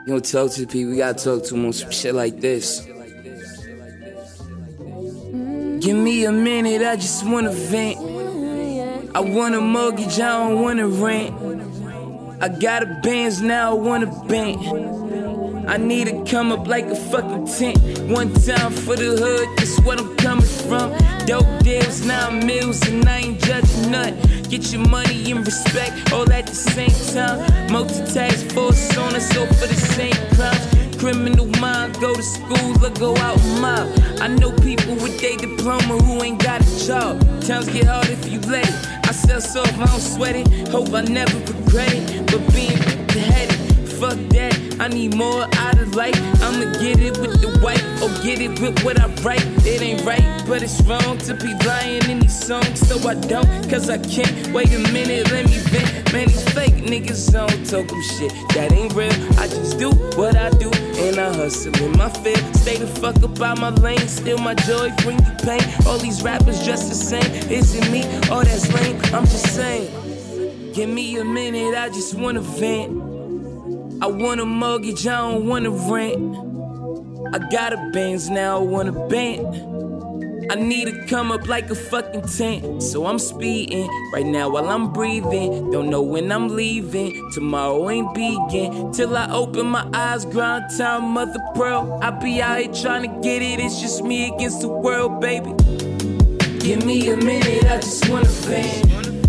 You don't talk to the people, you gotta talk to them on some shit like this. Give me a minute, I just wanna vent. I want a mortgage, I don't wanna rent. I got a Benz, now I want a bent. I need to come up like a fucking tent. One time for the hood, that's what I'm coming from. Dope deals, 9 meals, and I ain't judging none. Get your money and respect, all at the same time. Multitask force on us, all for the same crimes. Criminal mind, go to school or go out mile. I know people with their diploma who ain't got a job. Times get hard if you let it. I sell soft, I don't sweat it. Hope I never regret it. But being beheaded, fuck that, I need more out of life. I'ma get it with the white or get it with what I write. It ain't right, but it's wrong to be lying in these songs. So I don't, cause I can't. Wait a minute, let me vent. Man, these fake niggas don't talk them shit that ain't real. I just do what I do, and I hustle in my field. Stay the fuck up out my lane, steal my joy, bring the pain. All these rappers dressed the same, is it me? Oh, that's lame, I'm just saying. Give me a minute, I just wanna vent. I want a mortgage, I don't wanna rent. I got a Benz, now I want a bent. I need to come up like a fucking tent. So I'm speeding right now while I'm breathing. Don't know when I'm leaving. Tomorrow ain't begin till I open my eyes. Grind time, mother pearl. I be out here trying to get it. It's just me against the world, baby. Give me a minute, I just wanna vent.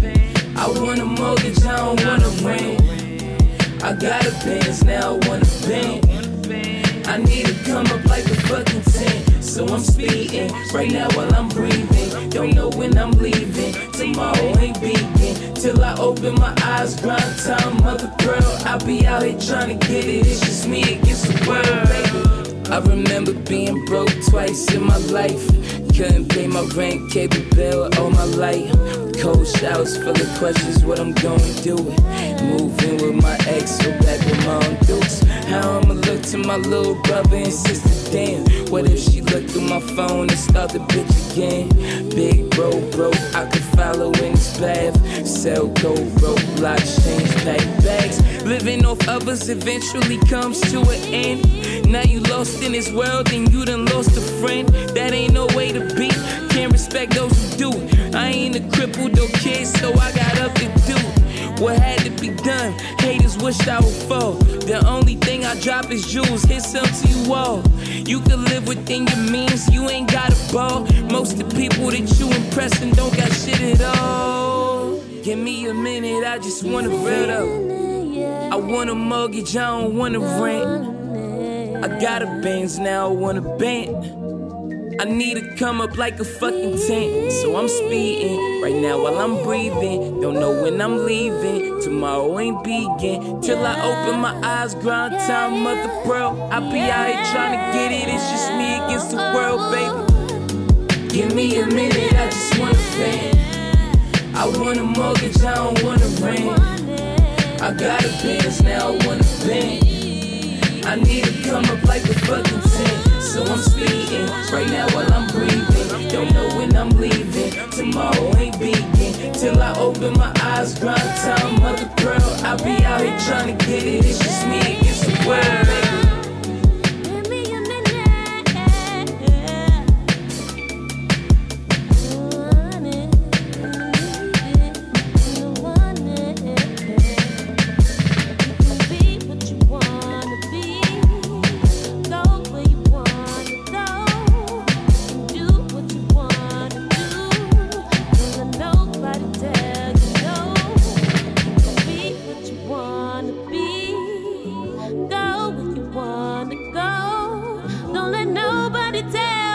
I want a mortgage, I don't wanna rent. I got a Benz, now I want a bend. I need to come up like a fucking tent. So I'm speeding right now while I'm breathing. Don't know when I'm leaving. Tomorrow ain't begin till I open my eyes. Grind time, mother pearl. I be out here trying to get it. It's just me against the world, baby. I remember being broke twice in my life. Couldn't pay my rent, cable bill all my life. Cold showers full of questions, what I'm gonna do it. Moving with my ex, go back with my own dukes. How I'ma look to my little brother and sister, damn. What if she looked through my phone and start the bitch again? Big bro, I could follow in his path. Sell gold, broke blocks, change pack bags. Living off others eventually comes to an end. Now you lost in this world and you done lost a friend. That ain't no way to be. Can't respect those who do it. I ain't a crippled or kid, so I got up to do it. What had to be done, haters wished I would fall. The only thing I drop is jewels, hit some to you all. You can live within your means, you ain't got a ball. Most of the people that you impressing don't got shit at all. Give me a minute, I just wanna real up. I want a mortgage, I don't wanna rent. I got a Benz, now I want a bent. I need to come up like a fucking tent. So I'm speeding right now while I'm breathing. Don't know when I'm leaving. Tomorrow ain't begin till I open my eyes. Grind time, mother pearl. I be out here trying to get it. It's just me against the world, baby. Give me a minute, I just wanna vent. I want a mortgage, I don't wanna rent. I got a Benz, now I want a bend. I need to come up like a fucking tent. So I'm speeding right now while I'm breathing. Don't know when I'm leaving. Tomorrow ain't begin till I open my eyes. Grind time, mother pearl. I be out here trying to get it. It's just me against the world, baby. Don't let nobody tell